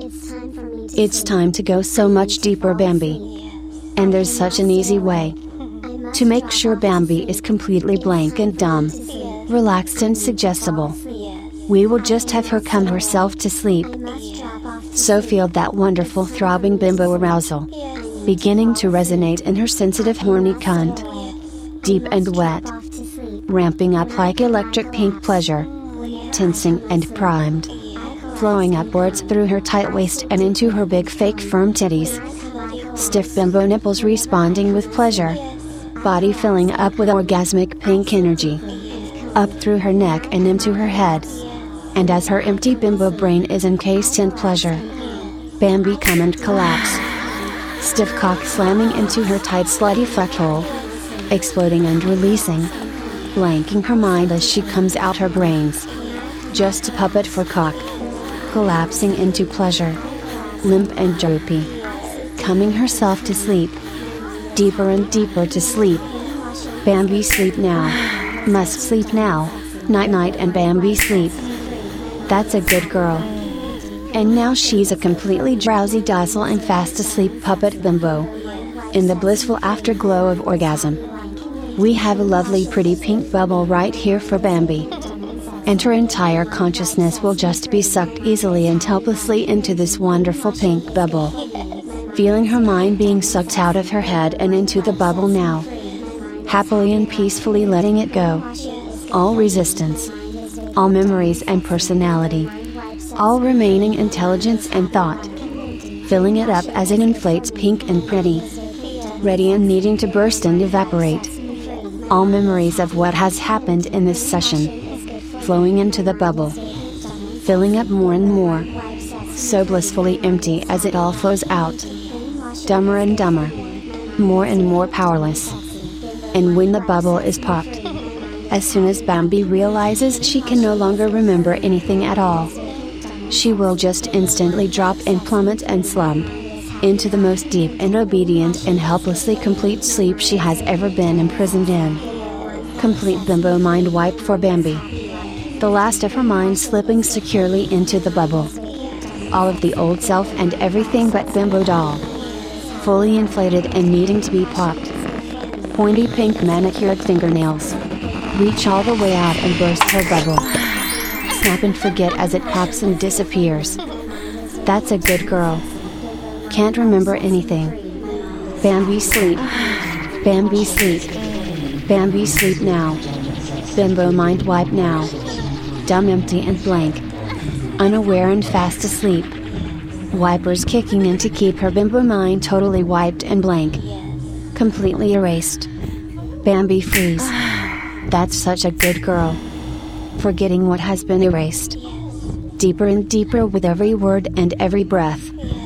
It's time to go so much deeper, Bambi. And there's such an easy way. To make sure Bambi is completely blank and dumb, relaxed and suggestible. We will just have her come herself to sleep. So feel that wonderful throbbing bimbo arousal beginning to resonate in her sensitive horny cunt. Deep and wet. Ramping up like electric pink pleasure. Tensing and primed. Flowing upwards through her tight waist and into her big fake firm titties. Stiff bimbo nipples responding with pleasure. Body filling up with orgasmic pink energy. Up through her neck and into her head. And as her empty bimbo brain is encased in pleasure, Bambi come and collapse. Stiff cock slamming into her tight slutty fuckhole. Exploding and releasing. Blanking her mind as she comes out her brains. Just a puppet for cock. Collapsing into pleasure. Limp and droopy. Coming herself to sleep. Deeper and deeper to sleep. Bambi sleep now. Must sleep now. Night night and Bambi sleep. That's a good girl. And now she's a completely drowsy, docile and fast asleep puppet bimbo. In the blissful afterglow of orgasm. We have a lovely pretty pink bubble right here for Bambi. And her entire consciousness will just be sucked easily and helplessly into this wonderful pink bubble. Feeling her mind being sucked out of her head and into the bubble now. Happily and peacefully letting it go. All resistance. All memories and personality. All remaining intelligence and thought. Filling it up as it inflates pink and pretty. Ready and needing to burst and evaporate. All memories of what has happened in this session. Flowing into the bubble. Filling up more and more. So blissfully empty as it all flows out. Dumber and dumber. More and more powerless. And when the bubble is popped. As soon as Bambi realizes she can no longer remember anything at all. She will just instantly drop and plummet and slump. Into the most deep and obedient and helplessly complete sleep she has ever been imprisoned in. Complete bimbo mind wipe for Bambi. The last of her mind slipping securely into the bubble. All of the old self and everything but bimbo doll. Fully inflated and needing to be popped. Pointy pink manicured fingernails. Reach all the way out and burst her bubble. Snap and forget as it pops and disappears. That's a good girl. Can't remember anything. Bambi sleep. Bambi sleep. Bambi sleep now. Bimbo mind wipe now. Dumb, empty and blank. Unaware and fast asleep. Wipers kicking in to keep her bimbo mind totally wiped and blank. Completely erased. Bambi freeze. That's such a good girl. Forgetting what has been erased. Deeper and deeper with every word and every breath.